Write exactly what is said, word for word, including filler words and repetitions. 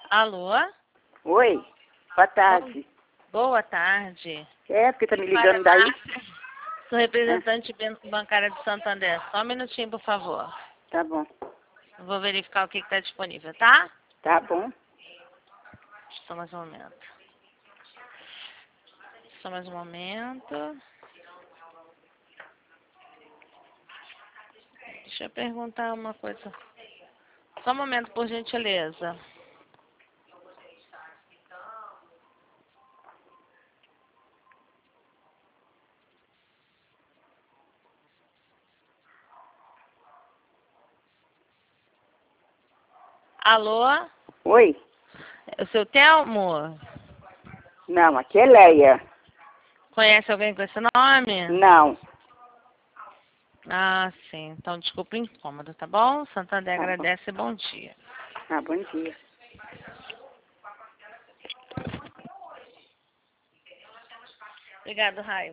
Alô? Oi, boa tarde. Boa tarde. É, porque tá me ligando daí? Sou representante bancária de Santander. Só um minutinho, por favor. Tá bom, Vou verificar o que está disponível, tá? tá bom. Só mais um momento. Só mais um momento. Deixa eu perguntar uma coisa. Só um momento, por gentileza. Alô? Oi? É o seu Telmo? Não, aqui é Leia. Conhece alguém com esse nome? Não. Ah, sim. Então, desculpa o incômodo, tá bom? Santander Tá bom. agradece e bom dia. Ah, bom dia. Obrigado, Raio.